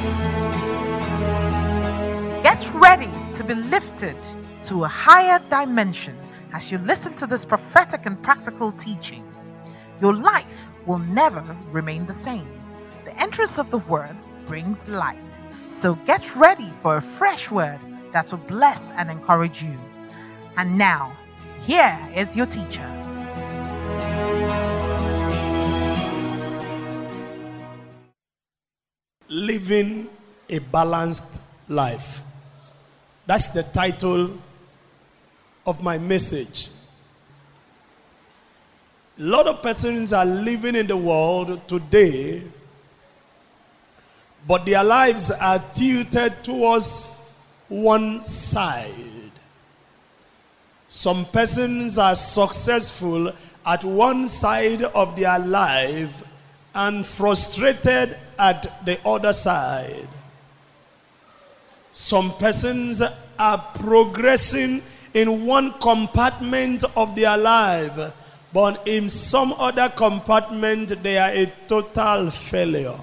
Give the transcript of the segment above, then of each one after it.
Get ready to be lifted to a higher dimension as you listen to this prophetic and practical teaching. Your life will never remain the same. The entrance of the word brings light. So get ready for a fresh word that will bless and encourage you. And now, here is your teacher. Living a balanced life. That's the title of my message. A lot of persons are living in the world today, but their lives are tilted towards one side. Some persons are successful at one side of their life and frustrated at the other side. Some persons are progressing in one compartment of their life, but in some other compartment they are a total failure.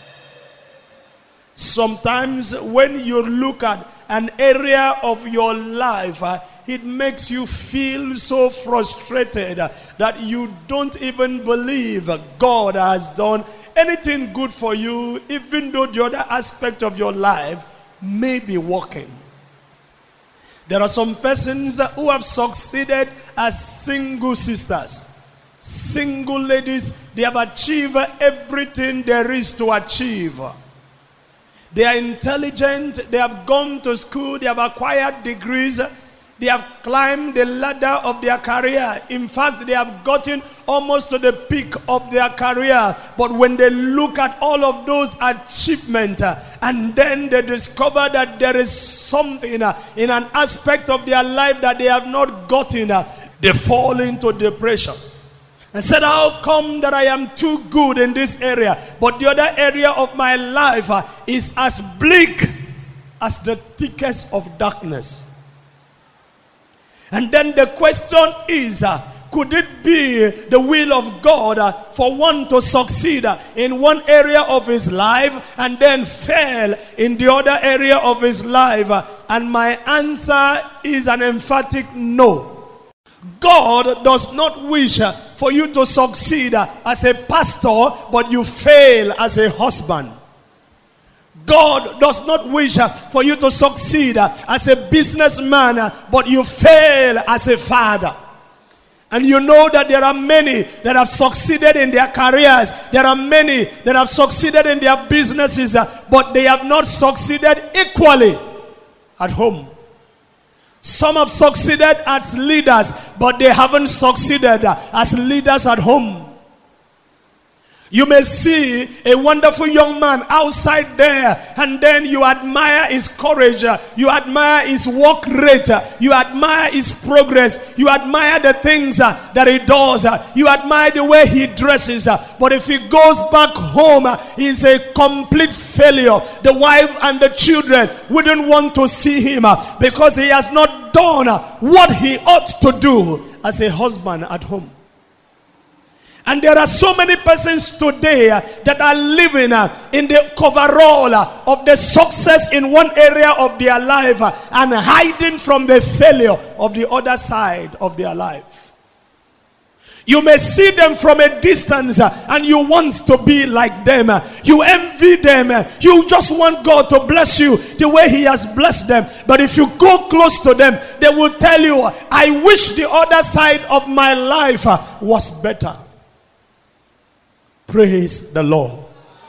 Sometimes when you look at an area of your life, it makes you feel so frustrated that you don't even believe God has done anything good for you, even though the other aspect of your life may be working. There are some persons who have succeeded as single sisters, single ladies. They have achieved everything there is to achieve. They are intelligent, they have gone to school, they have acquired degrees, they have climbed the ladder of their career. In fact, they have gotten almost to the peak of their career. But when they look at all of those achievements, and then they discover that there is something in an aspect of their life that they have not gotten, they fall into depression. And said, how come that I am too good in this area, but the other area of my life is as bleak as the thickest of darkness? And then the question is, could it be the will of God for one to succeed in one area of his life and then fail in the other area of his life? And my answer is an emphatic no. God does not wish for you to succeed as a pastor, but you fail as a husband. God does not wish for you to succeed as a businessman, but you fail as a father. And you know that there are many that have succeeded in their careers. There are many that have succeeded in their businesses, but they have not succeeded equally at home. Some have succeeded as leaders, but they haven't succeeded as leaders at home. You may see a wonderful young man outside there, and then you admire his courage, you admire his work rate, you admire his progress, you admire the things that he does, you admire the way he dresses. But if he goes back home, he's a complete failure. The wife and the children wouldn't want to see him because he has not done what he ought to do as a husband at home. And there are so many persons today that are living in the coverall of the success in one area of their life and hiding from the failure of the other side of their life. You may see them from a distance and you want to be like them. You envy them. You just want God to bless you the way he has blessed them. But if you go close to them, they will tell you, I wish the other side of my life was better. Praise the Lord.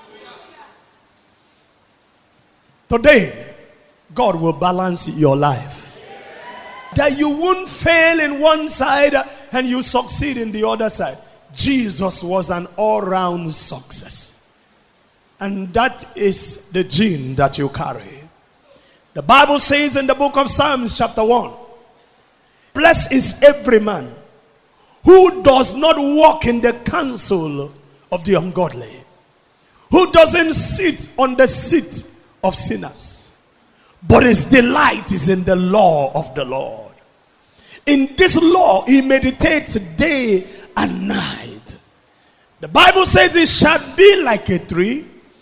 Today, God will balance your life. That you won't fail in one side and you succeed in the other side. Jesus was an all-round success. And that is the gene that you carry. The Bible says in the book of Psalms chapter 1, blessed is every man who does not walk in the counsel of the ungodly, who doesn't sit on the seat of sinners, but his delight is in the law of the Lord. In this law he meditates day and night. The Bible says it shall be like a tree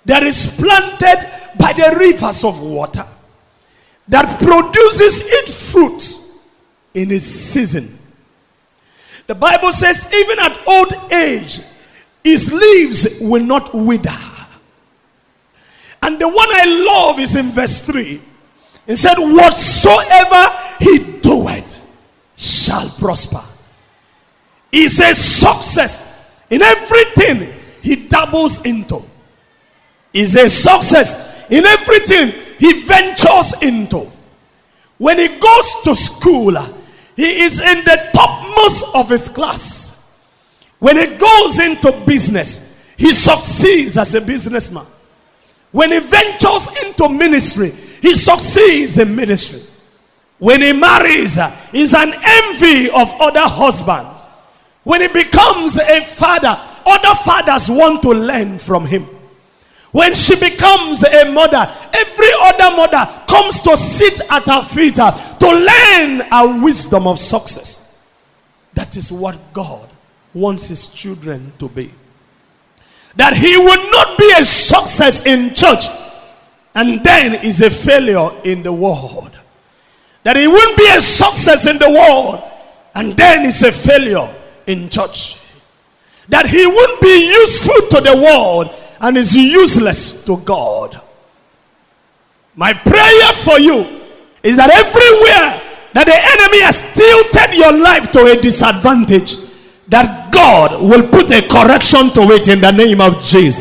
that is planted by the rivers of water, that produces its fruit in its season. The Bible says, even at old age, his leaves will not wither. And the one I love is in verse 3. It said, whatsoever he doeth shall prosper. He says success in everything he dabbles into. He says success in everything he ventures into. When he goes to school, he is in the topmost of his class. When he goes into business, he succeeds as a businessman. When he ventures into ministry, he succeeds in ministry. When he marries, he's an envy of other husbands. When he becomes a father, other fathers want to learn from him. When she becomes a mother, every other mother comes to sit at her feet to learn a wisdom of success. That is what God wants his children to be. That he will not be a success in church and then is a failure in the world. That he won't be a success in the world and then is a failure in church. That he won't be useful to the world and is useless to God. My prayer for you is that everywhere that the enemy has tilted your life to a disadvantage, that God will put a correction to it in the name of Jesus.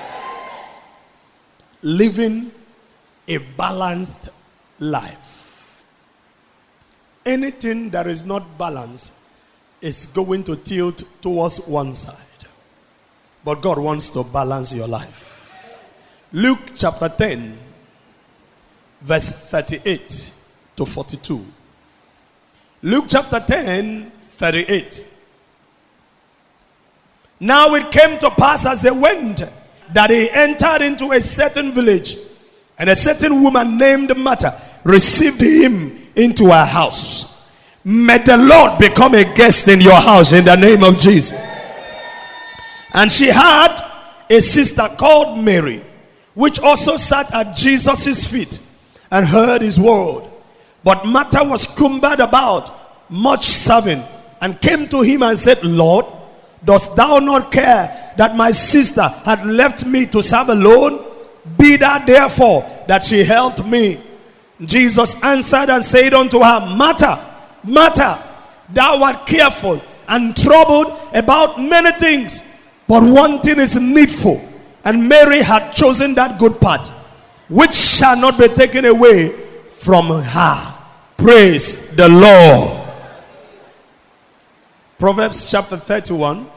Living a balanced life. Anything that is not balanced is going to tilt towards one side. But God wants to balance your life. Luke chapter 10, verse 38 to 42. Luke chapter 10, 38. Now it came to pass as they went, that he entered into a certain village, and a certain woman named Martha received him into her house. May the Lord become a guest in your house in the name of Jesus. And she had a sister called Mary, which also sat at Jesus' feet and heard his word. But Martha was cumbered about much serving, and came to him and said, Lord, dost thou not care that my sister had left me to serve alone? Be thou therefore that she helped me. Jesus answered and said unto her, Martha, Martha, thou art careful and troubled about many things, but one thing is needful, and Mary had chosen that good part, which shall not be taken away from her. Praise the Lord. Proverbs chapter 31,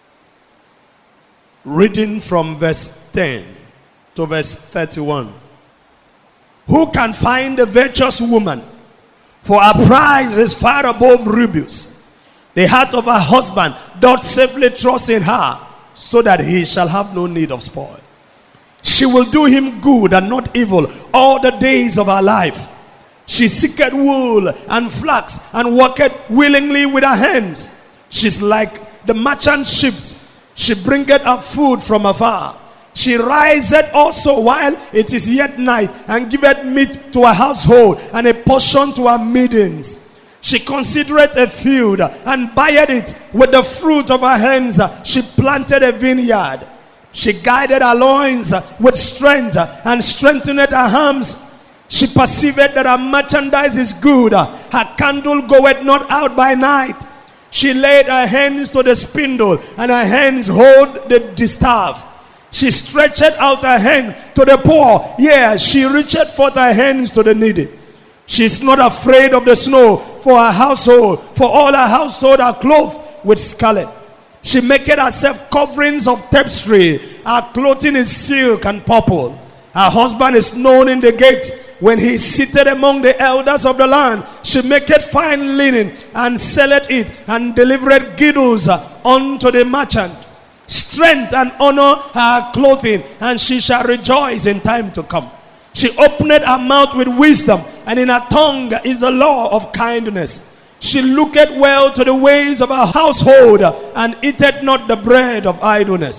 reading from verse 10 to verse 31. Who can find a virtuous woman? For her prize is far above rubies. The heart of her husband doth safely trust in her, so that he shall have no need of spoil. She will do him good and not evil all the days of her life. She seeketh wool and flax, and worketh willingly with her hands. She's like the merchant ships. She bringeth her food from afar. She riseth also while it is yet night, and giveth meat to her household, and a portion to her maidens. She considereth a field, and buyeth it with the fruit of her hands. She planted a vineyard. She guided her loins with strength, and strengthened her arms. She perceived that her merchandise is good. Her candle goeth not out by night. She laid her hands to the spindle, and her hands hold the distaff. She stretched out her hand to the poor. Yea, she reached forth her hands to the needy. She is not afraid of the snow for her household, for all her household are clothed with scarlet. She maketh herself coverings of tapestry. Her clothing is silk and purple. Her husband is known in the gates, when he is seated among the elders of the land. She maketh fine linen, and selleth it, and delivereth girdles unto the merchant. Strength and honor her clothing, and she shall rejoice in time to come. She openeth her mouth with wisdom, and in her tongue is the law of kindness. She looketh well to the ways of her household, and eateth not the bread of idleness.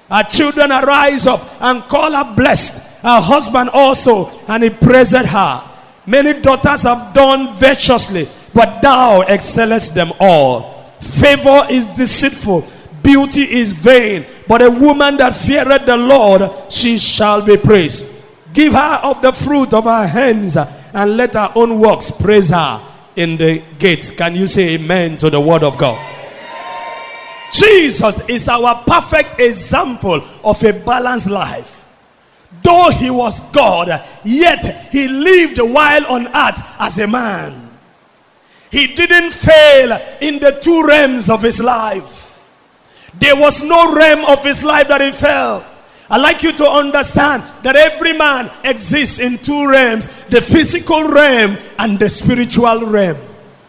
Her children arise up and call her blessed. Her husband also, and he praised her. Many daughters have done virtuously, but thou excellest them all. Favor is deceitful, beauty is vain, but a woman that feareth the Lord, she shall be praised. Give her of the fruit of her hands, and let her own works praise her in the gates. Can you say amen to the word of God? Jesus is our perfect example of a balanced life. Though he was God, yet he lived while on earth as a man. He didn't fail in the two realms of his life. There was no realm of his life that he failed. I'd like you to understand that every man exists in two realms, the physical realm and the spiritual realm.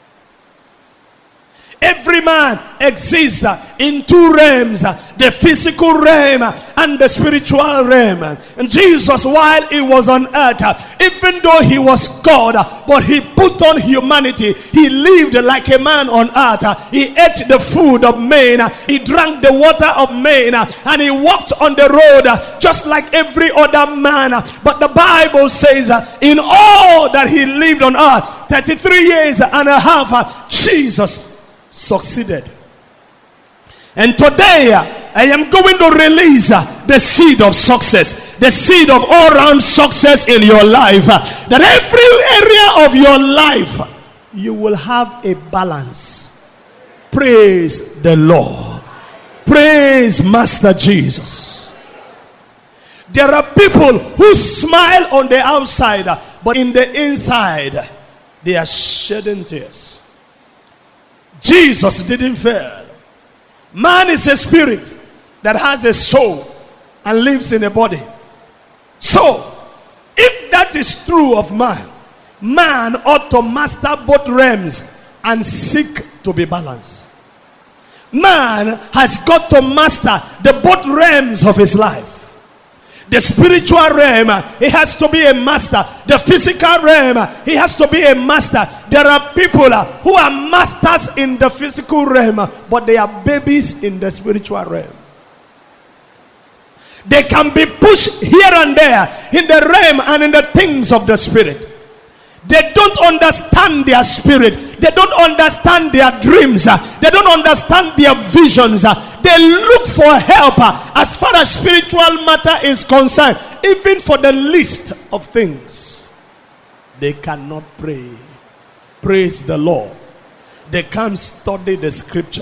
Every man exists in two realms, the physical realm and the spiritual realm. And Jesus, while he was on earth, even though he was God, but he put on humanity. He lived like a man on earth. He ate the food of men. He drank the water of men. And he walked on the road just like every other man. But the Bible says in all that he lived on earth, 33 years and a half, Jesus succeeded. And today I am going to release the seed of success, the seed of all-round success in your life, that every area of your life you will have a balance. Praise the Lord. Praise Master Jesus. There are people who smile on the outside, but in the inside they are shedding tears. Jesus didn't fail. Man is a spirit that has a soul and lives in a body. So, if that is true of man, man ought to master both realms and seek to be balanced. Man has got to master the both realms of his life. The spiritual realm, he has to be a master. The physical realm, he has to be a master. There are people who are masters in the physical realm, but they are babies in the spiritual realm. They can be pushed here and there in the realm and in the things of the spirit. They don't understand their spirit. They don't understand their dreams. They don't understand their visions. They look for help as far as spiritual matter is concerned. Even for the least of things, they cannot pray. Praise the Lord. They can't study the scripture.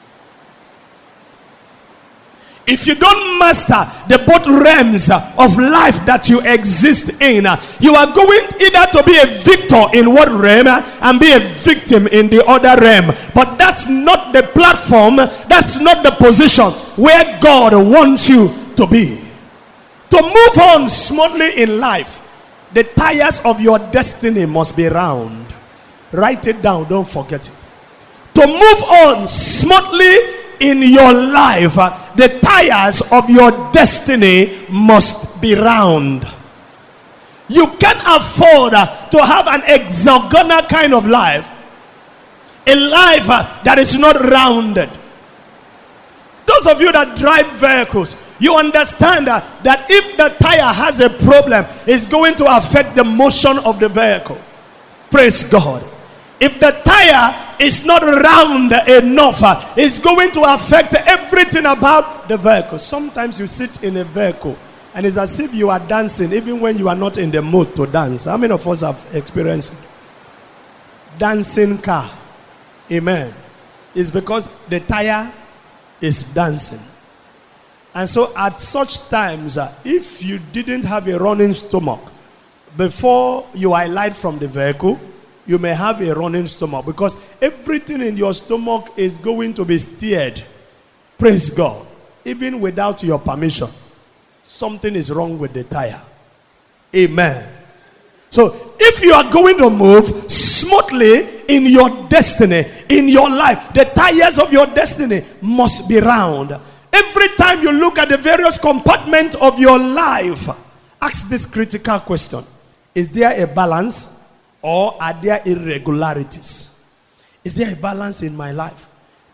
If you don't master the both realms of life that you exist in, you are going either to be a victor in one realm and be a victim in the other realm. But that's not the platform, that's not the position where God wants you to be. To move on smoothly in life, the tires of your destiny must be round. Write it down, don't forget it. To move on smoothly in your life, the tires of your destiny must be round. You can't afford to have an hexagonal kind of life, a life that is not rounded. Those of you that drive vehicles, you understand that if the tire has a problem, it's going to affect the motion of the vehicle. Praise God. If the tire is not round enough, it's going to affect everything about the vehicle. Sometimes you sit in a vehicle and it's as if you are dancing even when you are not in the mood to dance. How many of us have experienced it? Dancing car? Amen. It's because the tire is dancing. And so at such times, if you didn't have a running stomach before you alight from the vehicle, you may have a running stomach because everything in your stomach is going to be steered. Praise God. Even without your permission, something is wrong with the tire. Amen. So if you are going to move smoothly in your destiny, in your life, the tires of your destiny must be round. Every time you look at the various compartments of your life, ask this critical question. Is there a balance? Or are there irregularities? Is there a balance in my life?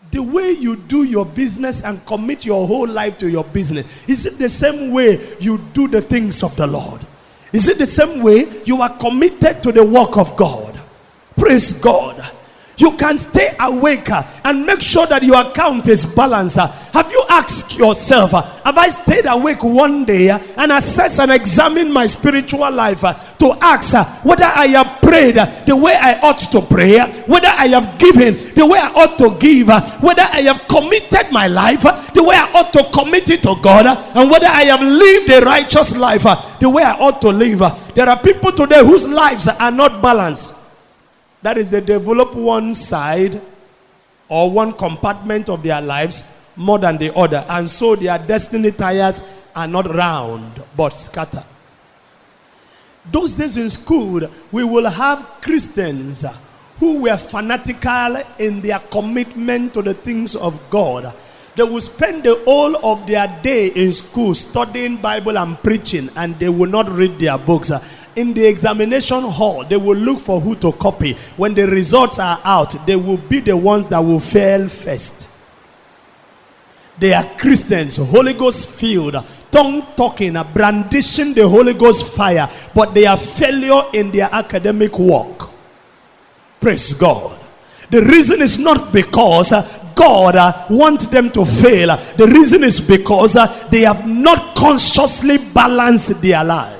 The way you do your business and commit your whole life to your business, is it the same way you do the things of the Lord? Is it the same way you are committed to the work of God? Praise God. You can stay awake and make sure that your account is balanced. Have you asked yourself, have I stayed awake one day and assess and examine my spiritual life to ask whether I have prayed the way I ought to pray, whether I have given the way I ought to give, whether I have committed my life the way I ought to commit it to God, and whether I have lived a righteous life the way I ought to live? There are people today whose lives are not balanced. That is, they develop one side or one compartment of their lives more than the other. And so their destiny tires are not round, but scattered. Those days in school, we will have Christians who were fanatical in their commitment to the things of God. They will spend the whole of their day in school studying Bible and preaching, and they will not read their books. In the examination hall, they will look for who to copy. When the results are out, they will be the ones that will fail first. They are Christians, Holy Ghost filled, tongue talking, brandishing the Holy Ghost fire, but they are failure in their academic work. Praise God. The reason is not because God wants them to fail. The reason is because they have not consciously balanced their lives.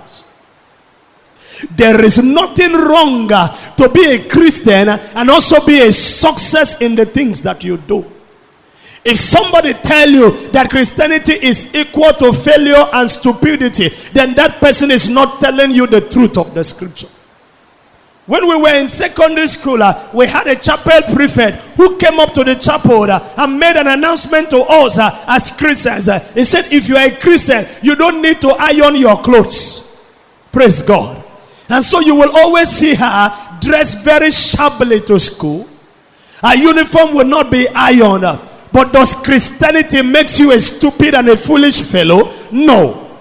There is nothing wrong to be a Christian and also be a success in the things that you do. If somebody tell you that Christianity is equal to failure and stupidity, then that person is not telling you the truth of the scripture. When we were in secondary school, we had a chapel prefect who came up to the chapel and made an announcement to us as Christians. He said, if you are a Christian, you don't need to iron your clothes. Praise God. And so you will always see her dressed very shabbily to school. Her uniform will not be ironed. But does Christianity make you a stupid and a foolish fellow? No.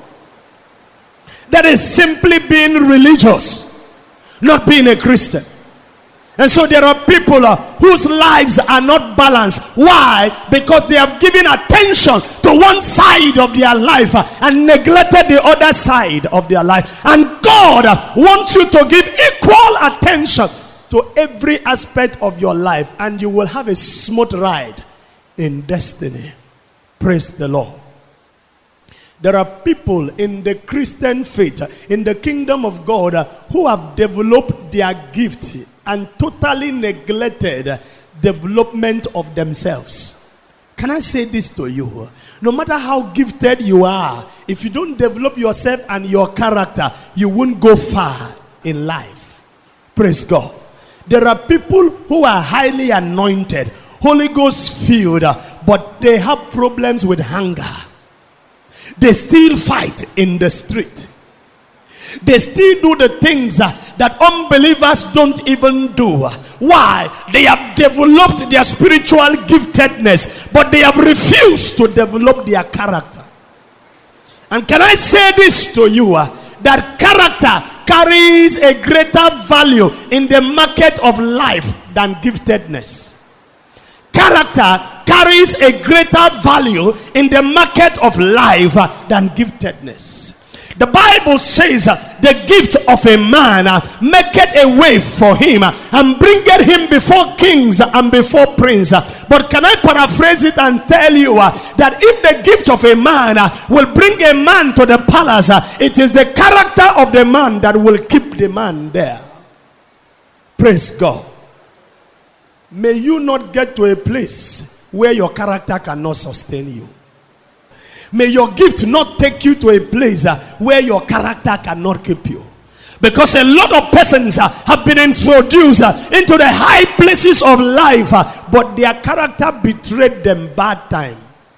That is simply being religious, not being a Christian. And so there are people whose lives are not balanced. Why? Because they have given attention to one side of their life and neglected the other side of their life. And God wants you to give equal attention to every aspect of your life, and you will have a smooth ride in destiny. Praise the Lord. There are people in the Christian faith, in the kingdom of God, who have developed their gift and totally neglected development of themselves. Can I say this to you? No matter how gifted you are, if you don't develop yourself and your character, you won't go far in life. Praise God. There are people who are highly anointed, Holy Ghost filled, but they have problems with hunger. They still fight in the street. They still do the things that unbelievers don't even do. Why? They have developed their spiritual giftedness, but they have refused to develop their character. And can I say this to you? That character carries a greater value in the market of life than giftedness. Character carries a greater value in the market of life than giftedness. The Bible says the gift of a man maketh a way for him and bringeth him before kings and before princes. But can I paraphrase it and tell you that if the gift of a man will bring a man to the palace, it is the character of the man that will keep the man there. Praise God. May you not get to a place where your character cannot sustain you. May your gift not take you to a place where your character cannot keep you. Because a lot of persons have been introduced into the high places of life, but their character betrayed them bad time.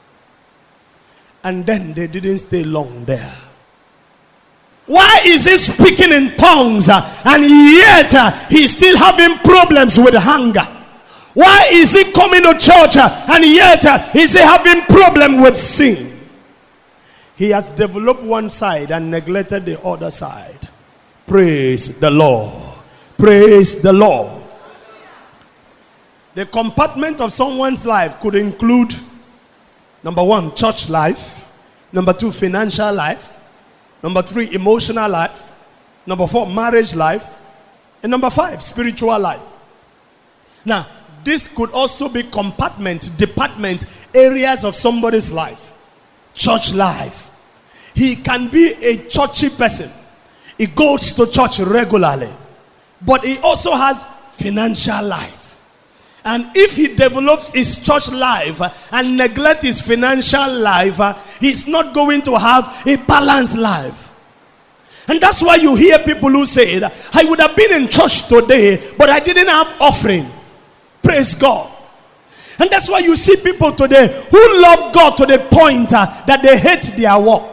And then they didn't stay long there. Why is he speaking in tongues and yet he's still having problems with hunger? Why is he coming to church and yet he's having problem with sin? He has developed one side and neglected the other side. Praise the Lord. Praise the Lord. The compartment of someone's life could include, number 1, church life. Number 2, financial life. Number 3, emotional life. Number 4, marriage life. And number 5, spiritual life. Now, this could also be department, areas of somebody's life. Church life. He can be a churchy person. He goes to church regularly. But he also has financial life. And if he develops his church life and neglects his financial life, he's not going to have a balanced life. And that's why you hear people who say, I would have been in church today, but I didn't have offering. Praise God. And that's why you see people today who love God to the point that they hate their work.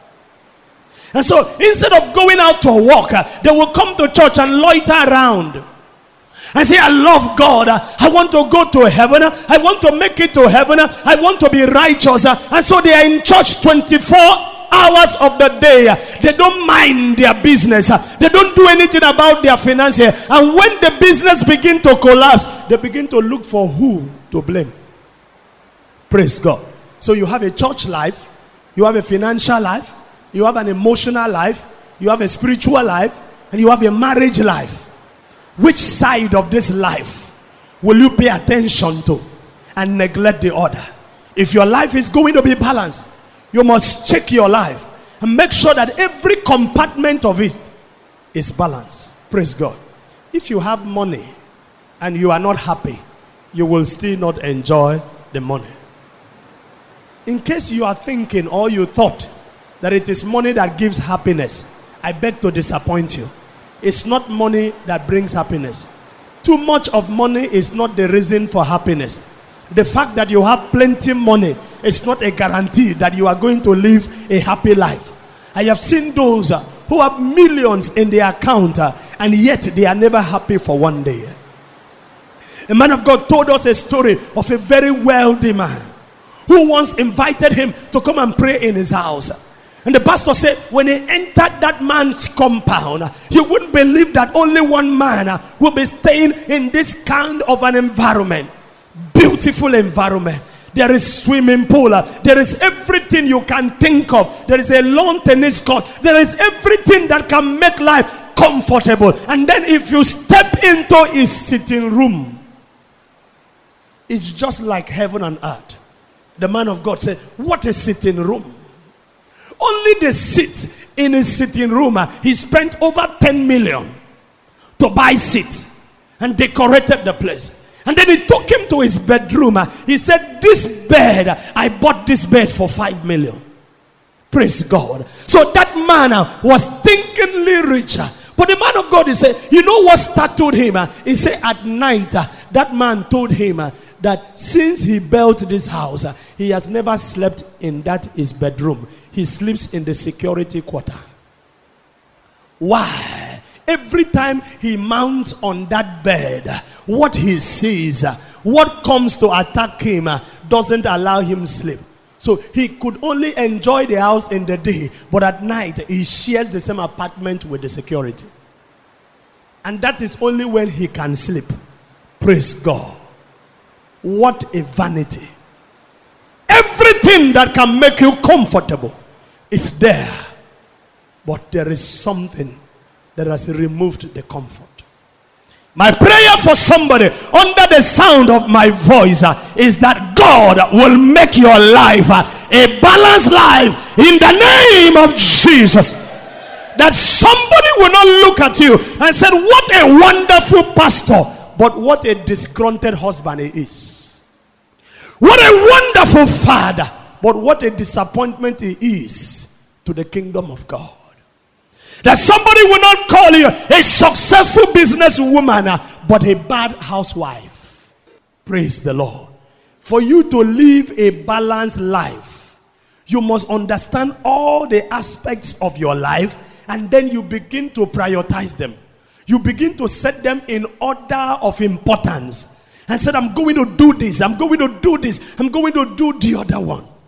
And so instead of going out to work, they will come to church and loiter around and say, I love God. I want to go to heaven. I want to make it to heaven. I want to be righteous. And so they are in church 24 hours of the day. They don't mind their business. They don't do anything about their finances. And when the business begin to collapse, they begin to look for who to blame. Praise God. So you have a church life, you have a financial life, you have an emotional life, you have a spiritual life, and you have a marriage life. Which side of this life will you pay attention to and neglect the other? If your life is going to be balanced, you must check your life and make sure that every compartment of it is balanced. Praise God. If you have money and you are not happy, you will still not enjoy the money. In case you are thinking or you thought that it is money that gives happiness, I beg to disappoint you. It's not money that brings happiness. Too much of money is not the reason for happiness. The fact that you have plenty money is not a guarantee that you are going to live a happy life. I have seen those who have millions in their account and yet they are never happy for one day. A man of God told us a story of a very wealthy man who once invited him to come and pray in his house. And the pastor said, when he entered that man's compound, you wouldn't believe that only one man will be staying in this kind of an environment. Beautiful environment. There is swimming pool. There is everything you can think of. There is a lawn tennis court. There is everything that can make life comfortable. And then if you step into his sitting room, it's just like heaven and earth. The man of God said, what a sitting room. Only the seats in his sitting room, he spent over 10 million to buy seats and decorated the place. And then he took him to his bedroom. He said, this bed, I bought this bed for 5 million. Praise God. So that man was thinkingly richer. But the man of God, he said, you know what startled him? He said at night, that man told him that since he built this house, he has never slept in that his bedroom. He sleeps in the security quarter. Why? Every time he mounts on that bed, what he sees, what comes to attack him, doesn't allow him sleep. So he could only enjoy the house in the day, but at night he shares the same apartment with the security. And that is only when he can sleep. Praise God. What a vanity. Everything that can make you comfortable, it's there. But there is something that has removed the comfort. My prayer for somebody under the sound of my voice is that God will make your life a balanced life in the name of Jesus. That somebody will not look at you and say, what a wonderful pastor, but what a disgruntled husband he is. What a wonderful father, but what a disappointment he is to the kingdom of God. That somebody will not call you a successful businesswoman, but a bad housewife. Praise the Lord. For you to live a balanced life, you must understand all the aspects of your life, and then you begin to prioritize them. You begin to set them in order of importance. And said, I'm going to do this, I'm going to do this, I'm going to do the other one.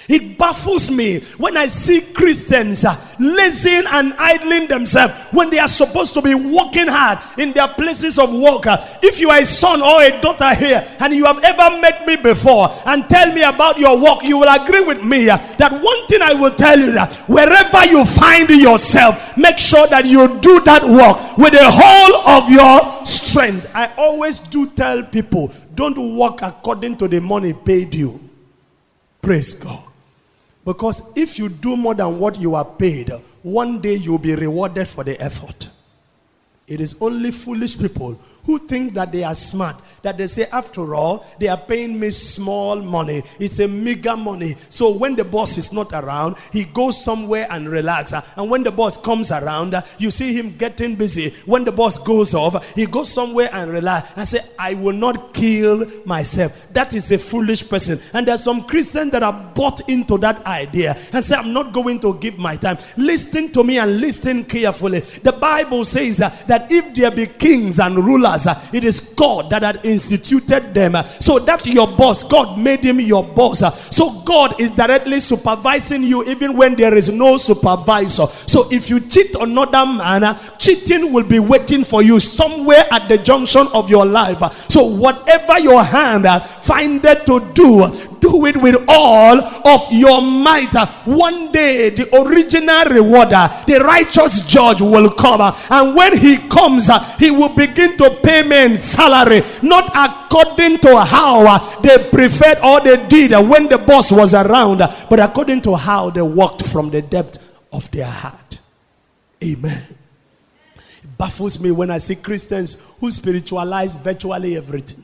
It baffles me when I see Christians lazying and idling themselves when they are supposed to be working hard in their places of work. If you are a son or a daughter here and you have ever met me before and tell me about your work, you will agree with me that one thing I will tell you, that wherever you find yourself, make sure that you do that work with the whole of your strength. I always do tell people, don't work according to the money paid you. Praise God. Because if you do more than what you are paid, one day you'll be rewarded for the effort. It is only foolish people who think that they are smart, that they say, after all, they are paying me small money. It's a meager money. So when the boss is not around, he goes somewhere and relax. And when the boss comes around, you see him getting busy. When the boss goes off, he goes somewhere and relax and say, I will not kill myself. That is a foolish person. And there's some Christians that are bought into that idea and say, I'm not going to give my time. Listen to me and listen carefully. The Bible says that if there be kings and rulers, it is God that had instituted them. So that your boss, God made him your boss. So God is directly supervising you even when there is no supervisor. So if you cheat on another man, cheating will be waiting for you somewhere at the junction of your life. So whatever your hand findeth to do, do it with all of your might. One day the original rewarder, the righteous judge, will come, and when he comes, he will begin to pay men salary, not according to how they preferred or they did when the boss was around, but according to how they worked from the depth of their heart. Amen. It baffles me when I see Christians who spiritualize virtually everything.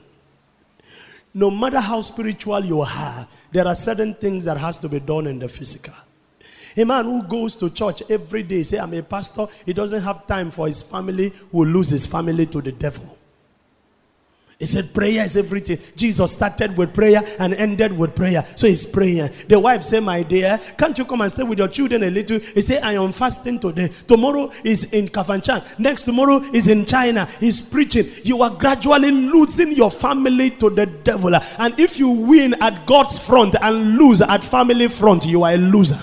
No matter how spiritual you are, there are certain things that has to be done in the physical. A man who goes to church every day, say, I'm a pastor, he doesn't have time for his family, will lose his family to the devil. He said prayer is everything. Jesus started with prayer and ended with prayer. So he's praying. The wife said, my dear, can't you come and stay with your children a little? He said, I am fasting today. Tomorrow is in Kafanchan. Next tomorrow is in China. He's preaching. You are gradually losing your family to the devil. And if you win at God's front and lose at family front, you are a loser.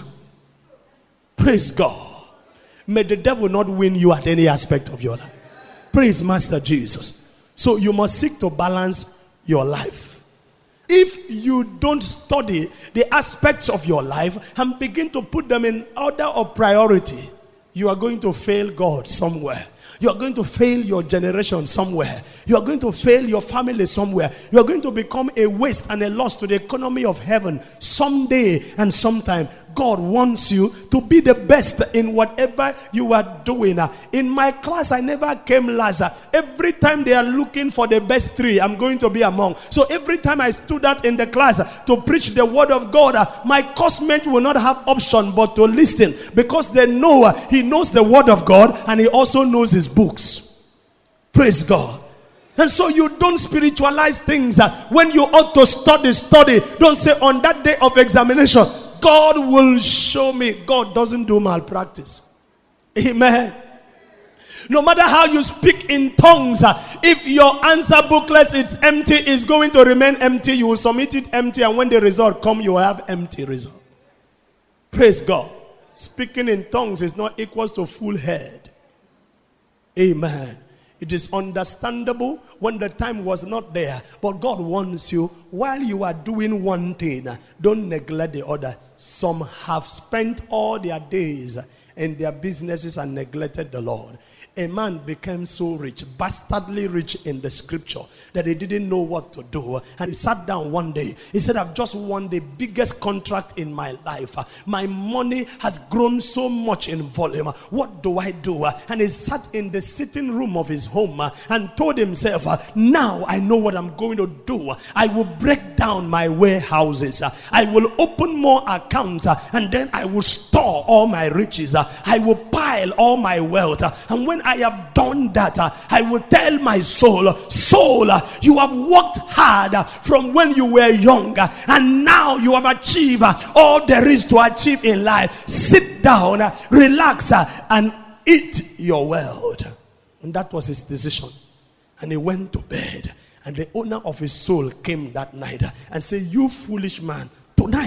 Praise God. May the devil not win you at any aspect of your life. Praise Master Jesus. So you must seek to balance your life. If you don't study the aspects of your life and begin to put them in order of priority, you are going to fail God somewhere. You are going to fail your generation somewhere. You are going to fail your family somewhere. You are going to become a waste and a loss to the economy of heaven someday and sometime. God wants you to be the best in whatever you are doing. In my class, I never came last. Every time they are looking for the best three, I'm going to be among. So every time I stood out in the class to preach the word of God, my classmates will not have option but to listen, because they know he knows the word of God and he also knows his books. Praise God. And so you don't spiritualize things. When you ought to study. Don't say on that day of examination, God will show me. God doesn't do malpractice. Amen. No matter how you speak in tongues, if your answer booklet is empty, it's going to remain empty. You will submit it empty, and when the result comes, you will have empty result. Praise God. Speaking in tongues is not equal to full head. Amen. It is understandable when the time was not there. But God wants you, while you are doing one thing, don't neglect the other. Some have spent all their days in their businesses and neglected the Lord. A man became so rich, bastardly rich in the scripture, that he didn't know what to do. And he sat down one day. He said, I've just won the biggest contract in my life. My money has grown so much in volume. What do I do? And he sat in the sitting room of his home and told himself, now I know what I'm going to do. I will break down my warehouses. I will open more accounts, and then I will store all my riches. I will pile all my wealth. And when I have done that, I will tell my soul, you have worked hard from when you were young, and now you have achieved all there is to achieve in life. Sit down, relax, and eat your wealth. And that was his decision. And he went to bed. And the owner of his soul came that night and said, you foolish man, tonight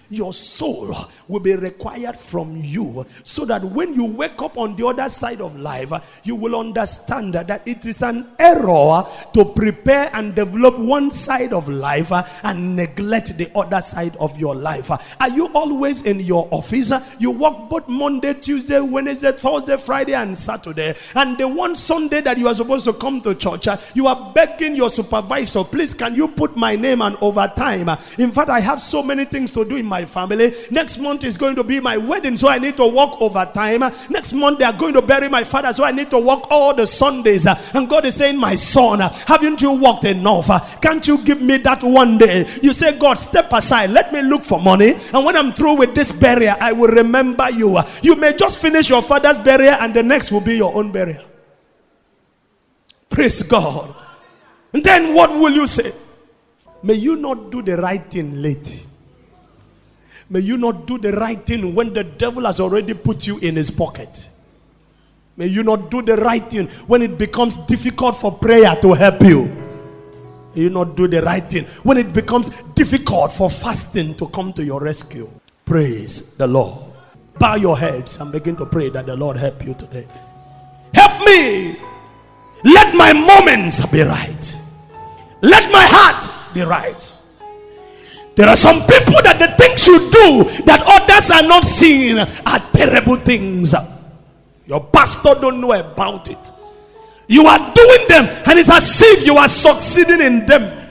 your soul will be required from you, so that when you wake up on the other side of life, you will understand that it is an error to prepare and develop one side of life and neglect the other side of your life. Are you always in your office? You work both Monday, Tuesday, Wednesday, Thursday, Friday, and Saturday, and the one Sunday that you are supposed to come to church, you are begging your supervisor, please, can you put my name on overtime? In fact, I have so many things to do in my family. Next month is going to be my wedding, so I need to work overtime. Next month they are going to bury my father, so I need to work all the Sundays. And God is saying, my son, haven't you worked enough? Can't you give me that one day? You say, God, step aside, let me look for money, and when I'm through with this burial, I will remember you. You may just finish your father's burial and the next will be your own burial. Praise God. And then what will you say? May you not do the right thing late. May you not do the right thing when the devil has already put you in his pocket. May you not do the right thing when it becomes difficult for prayer to help you. May you not do the right thing when it becomes difficult for fasting to come to your rescue. Praise the Lord. Bow your heads and begin to pray that the Lord help you today. Help me. Let my moments be right. Let my heart be right. There are some people that the things you do that others are not seeing are terrible things. Your pastor don't know about it. You are doing them and it's as if you are succeeding in them.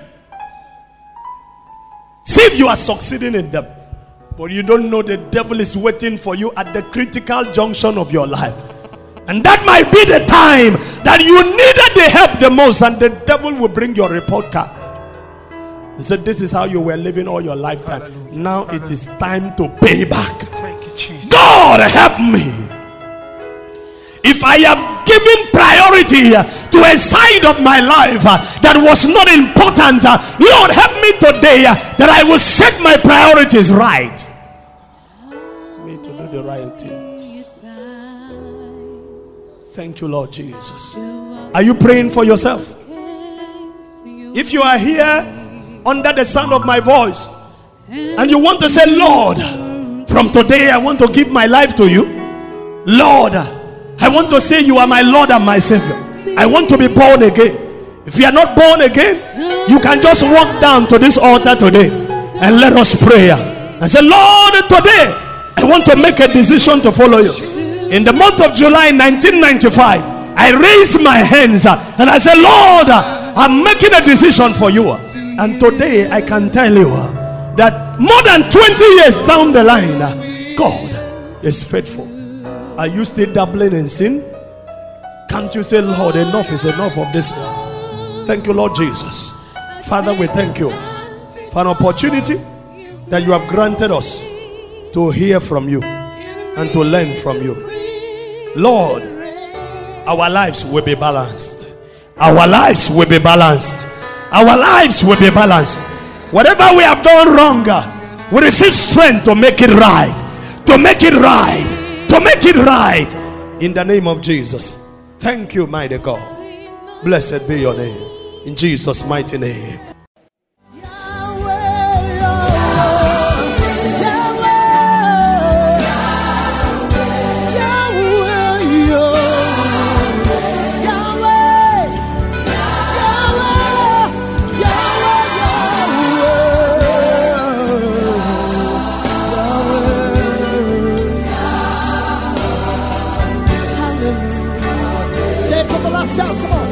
See if you are succeeding in them. But you don't know the devil is waiting for you at the critical junction of your life. And that might be the time that you needed the help the most, and the devil will bring your report card. He said, this is how you were living all your lifetime. Hallelujah. Now Hallelujah. It is time to pay back. Thank you, Jesus. God help me. If I have given priority to a side of my life that was not important, Lord help me today that I will set my priorities right. Me to do the right things. Thank you, Lord Jesus. Are you praying for yourself? If you are here under the sound of my voice and you want to say, Lord, from today I want to give my life to you. Lord, I want to say you are my Lord and my Savior. I want to be born again. If you are not born again, you can just walk down to this altar today and let us pray and say, Lord, today I want to make a decision to follow you. In the month of July 1995, I raised my hands and I said, Lord, I'm making a decision for you. And today I can tell you that more than 20 years down the line, God is faithful. Are you still dabbling in sin? Can't you say, Lord, enough is enough of this? Thank you, Lord Jesus. Father, we thank you for an opportunity that you have granted us to hear from you and to learn from you. Lord, our lives will be balanced. Our lives will be balanced. Our lives will be balanced. Whatever we have done wrong, we receive strength to make it right. To make it right. To make it right. In the name of Jesus. Thank you, mighty God. Blessed be your name. In Jesus' mighty name. Say it for the last time, come on.